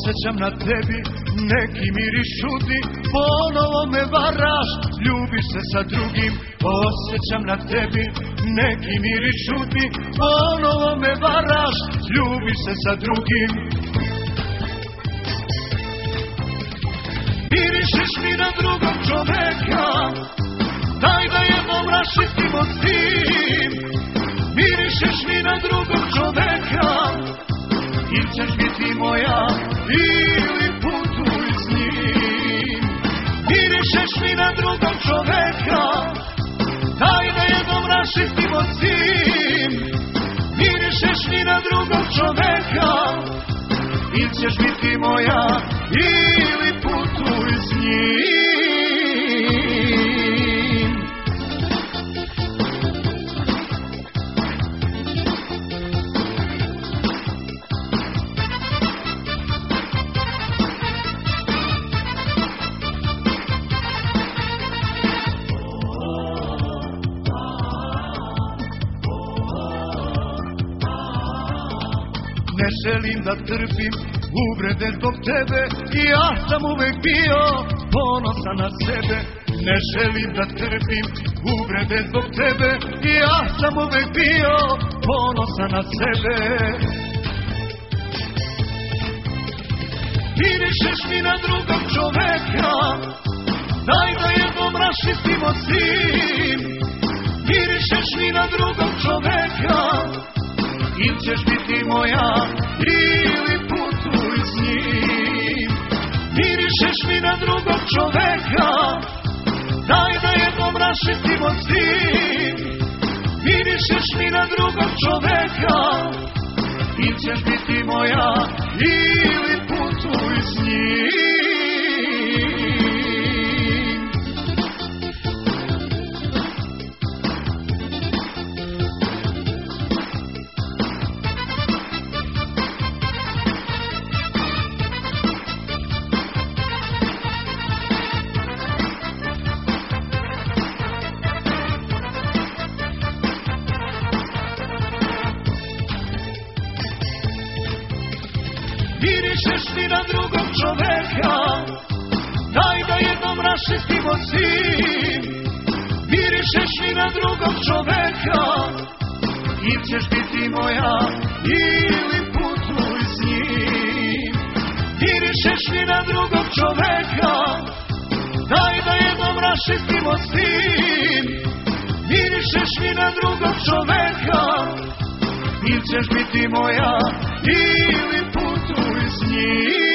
Osjećam na tebi neki miris čudni, ponovo me varaš, ljubiš se sa drugim. Osjećam na tebi neki miris čudni, ponovo me varaš, ljubiš se sa drugim. Mirišeš mi na drugog čoveka, daj da jednom raščistimo s tim. Mirišeš mi na drugog čoveka, ili ćeš biti moja, ili putuj s njim. Mirišeš mi na drugog čoveka, daj da jednom raščistimo s tim. Mirišeš mi na drugog čoveka, ili ćeš biti moja, ili putuj s njim. Ne želim da trpim uvrede zbog tebe, ja sam uvek bio ponosan na sebe. Ne želim da trpim uvrede zbog tebe, ja sam uvek bio ponosan na sebe. Mirišeš mi na drugog čoveka, daj da jednom raščistimo s tim. Mirišeš mi na drugog čoveka, ili ćeš biti moja, ili putuj s njim. Mirišeš mi na drugog čoveka, daj da jednom raščistimo s tim. Mirišeš mi na drugog čoveka, ili ćeš biti moja, ili putuj s njim. Mirišeš mi na drugog čoveka, daj da jednom raščistimo s tim. Mirišeš mi na drugog čoveka, ili ćeš biti moja, ili putuj s njim. Mirišeš mi na drugog čoveka, daj da jednom raščistimo s tim. Mirišeš mi na drugog čoveka, ili ćeš biti moja, ili putuj s njim.